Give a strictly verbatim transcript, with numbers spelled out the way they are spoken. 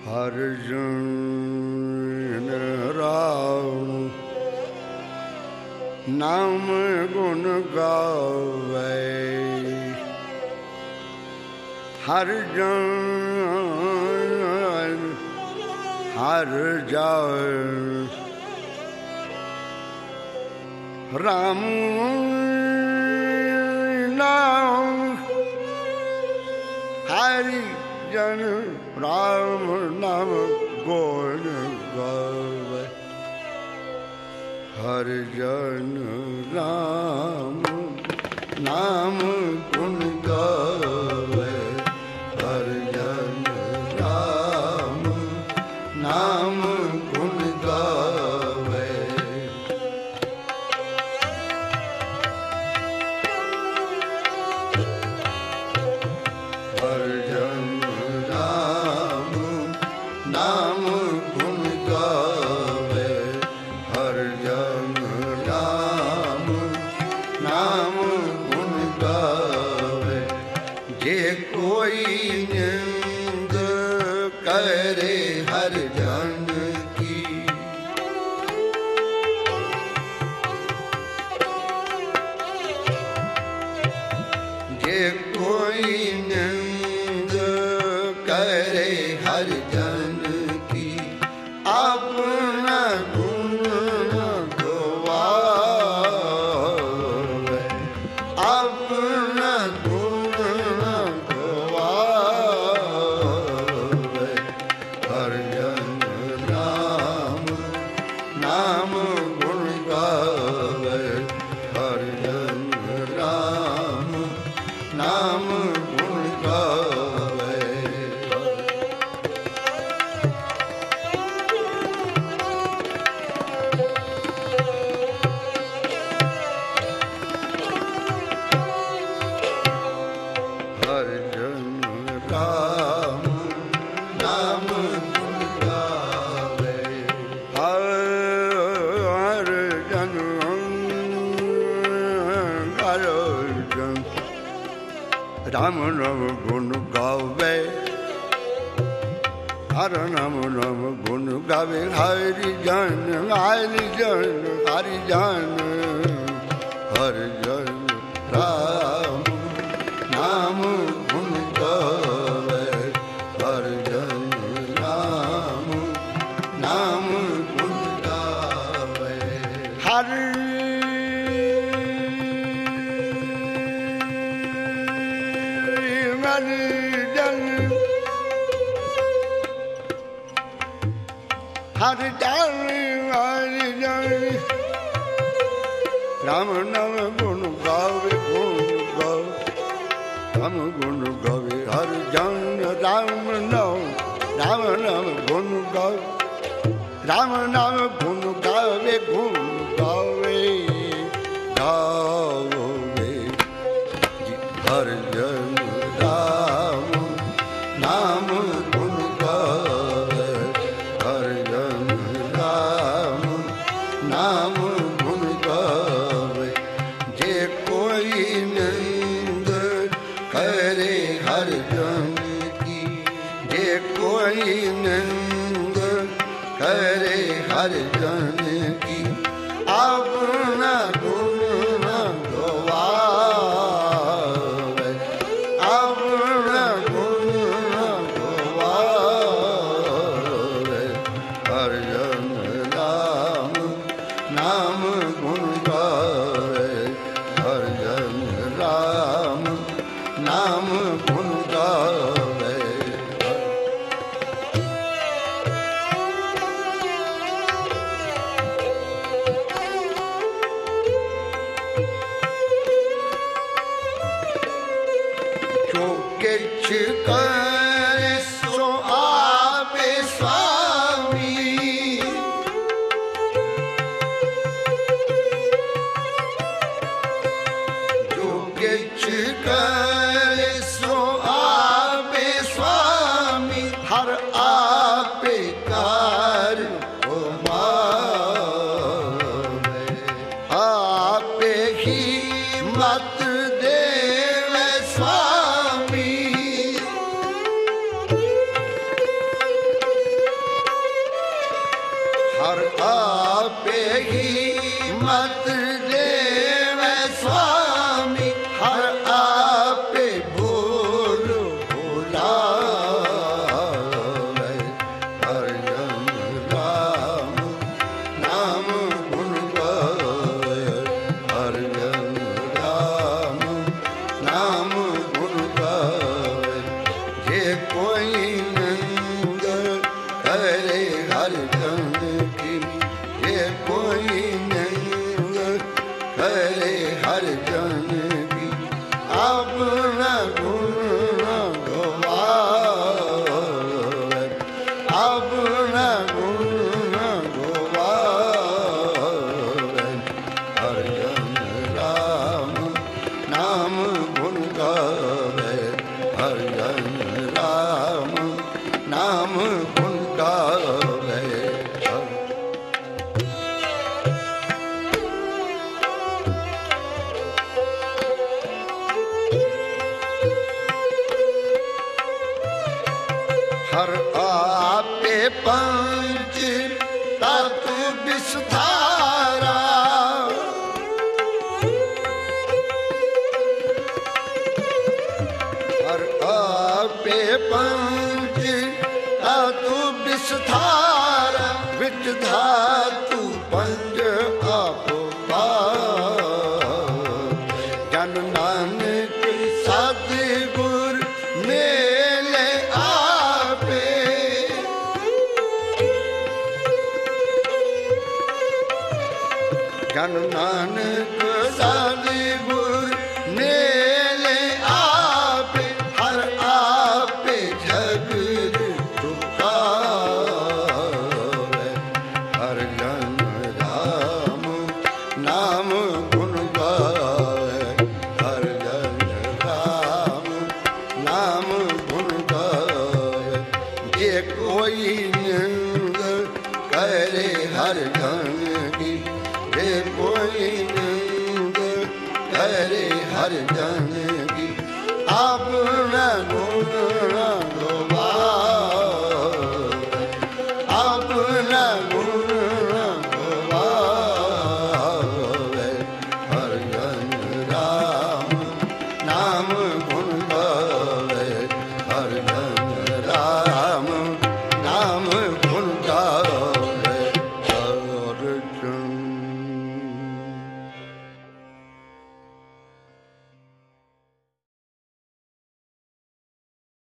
ਹਰ ਜਨ ਰਾਮ ਨਾਮ ਗੁਣ ਗਾਵੇ, ਹਰ ਜਨ ਹਰ ਜਨ ਰਾਮ ਨਾਮ ਹਰਿ ਜਨ ਰਾਮ ਨਾਮ ਗੁਣ ਗਾਵੇ, ਹਰ ਜਨ ਰਾਮ ਨਾਮ ਗੁਣ ਗਾਵੇ, ਹਰ ਜਨ ਰਾਮ ਨਾਮ ਗੁਣ ਗਾਵੇ। ਹਰ ਜਨ ਰਾਮ ਨਾਮ ਗੁਣ ਗਾਵੇ, ਹਰ ਜਨ ਰਾਮ ਨਾਮ ਗੁਣ ਗਾਵੇ। ਜੇ ਕੋਈ ਨਿੰਦ ਕਰੇ ਹਰ ਜਨ ਕੀ, ਜੇ ਕੋਈ ਨਿੰਦ ਕਰੇ ਹਰ ਜਨ ਕੀ, ਆਪਣਾ ਗੁਣ ਗਵਾਵੇ, ਆਪਣਾ ਗੁਣ ਗਵਾਵੇ। ਹਰ ਜਨ ਰਾਮ ਨਾਮ ਗੁਣ ਗਾਵੇ, ਹਰ ਜਨ ਰਾਮ ਨਾਮ ਗੁਣ ਗਾਵੇ। ਹਰ ਜਨ ਰਾਮ ਨਾਮ ਗੁਣ ਗਾਵੇ, ਹਰ ਜਨ ਹਰ ਜਨ ਰਾਮ ਨਾਮ ਗੁਣ ਗਾਵੇ, ਹਰ ਨਾਮ ਨਾਮ ਗੁਣ ਗਾਵੇ। ਹਰਿ ਜਨ ਹਰਿ ਜਨ ਹਰਿ ਜਨ ਹਰ ਜਨ ਰਾਮ ਨਾਮ ਗੁਣ ਗਾਵੇ, ਹਰ ਜਨ ਰਾਮ ਨਾਮ ਗੁਣ ਗਾਵੇ। ਹਰ ਹਰ ਜਨ ਹਰ ਜਨ ਹਰ ਜਨ ਰਾਮ ਨਾਮ ਗੁਣ ਗਾਵੇ, ਗੁਣ ਗਾਵੇ ਰਾਮ ਗੁਣ ਗਾਵੇ। ਹਰ ਜਨ ਰਾਮ ਨਾਮ ਰਾਮ ਨਾਮ ਗੁਣ ਗਾਵੇ, ਰਾਮ ਨਾਮ ਗੁਣ ਗਾਵੇ, ਗੁਣ ਗਾਵੇ ਗਾਵੇ। ਹਰ ਜਨ ਰਾਮ ਨਾਮ ਗੁਣ ਗਾਵੇ, ਹਰ ਜਨ ਰਾਮ ਨਾਮ ਗੁਣ ਗਾਵੇ। ਜੇ ਕੋਈ ਨਿੰਦ ਕਰੇ ਹਰ ਜਨ ਕੀ, ਜੇ ਕੋਈ ਨਿੰਦ ਕਰੇ ਹਰ ਜਨ ਕੀ, ਆਪਣਾ ਗੁਣ ਨ ਗਵਾਵੇ, ਆਪਣਾ ਗੁਣ ਨ ਗਵਾਵੇ। ਹਰ ਜਨ ਰਾਮ ਨਾਮ ਗੁਣ ਗਾਵੇ, ਹਰ ਜਨ ਰਾਮ ਨਾਮ ਗੁਣ ਗਾਵੇ। ਜੋ ਕਿਛ ਕਰੇ ਸੋ ਆਪੇ ਸੁਆਮੀ, ਜੋ ਕਿਛ ਕਰੇ ਸੋ ਆਪੇ ਸੁਆਮੀ, ਹਰ ਆਪੇ ਕਾਰ ਕਮਾਵੇ, ਆਪੇ ਹੀ ਮਤ ਦੇਵੇ ਸੁਆਮੀ। ਮਤ ਦੇਵੈ ਸੁਆਮੀ ਹਰ ਆਪੇ ਭੂਲ ਭੁਲਾਵੇ ਹਰਿ ਜਨ ਰਾਮ ਨਾਮ ਗੁਣ ਗਾਵੇ ਹਰਿ ਜਨ ਰਾਮ ਨਾਮ ਗੁਣ ਗਾਵੇ ਜੇ ਕੋਈ ਨੰਗ ਕਰੇ ਹਰਿ ਜਨ ਕੀ ਜੇ ਕੋਈ ਨੰਗ ਕਰੇ ਹਰਿ ਜਨ ਕੀ ਆਪਣਾ ਗੁਣ ਗਵਾਵੇ ਆਪਣਾ ਗੁਣ ਗਵਾਵੇ ਹਰਿ ਜਨ ਰਾਮ ਨਾਮ ਗੁਣ ਗਾਵੇ ਹਰਿ ਜਨ ਰਾਮ ਨਾਮ ਗੁਣ ਗਾਵੇ ਹਰ ਆਪੇ ਪੰਚ ਤਤ ਵਿਸਥਾਰਾ ਹਰ ਆਪੇ ਪੰਚ ਤਤ ਵਿਸਥਾਰਾ ਵਿੱਚ ਧਾਤੂ ਪੰਜ ਆਪ ਜਨ ਨਾਨਕ ਸਤਿ ਗੁਰ ਮੇਲੇ ਆਪੇ ਜਨ ਨਾਨਕ ਸਤਿ ਗੁਰ ਮੇਲੇ ਆਪੇ ਹਰ ਆਪੇ ਜਗਤ ਚੁਕਾਵੇ ਹਰ ਜਨ ਰਾਮ ਨਾਮ ਗੁਣ ਗਾਵੇ ਹਰ ਜਨ ਰਾਮ ਨਾਮ ਗੁਣ ਗਾਵੇ ਜੇ ਕੋਈ ਨੰਗ ਕਰੇ ਹਰ ਜਨ ਕੀ ਜੇ ਕੋਈ ਨੰਗ ਕਰੇ ਹਰ ਜਨ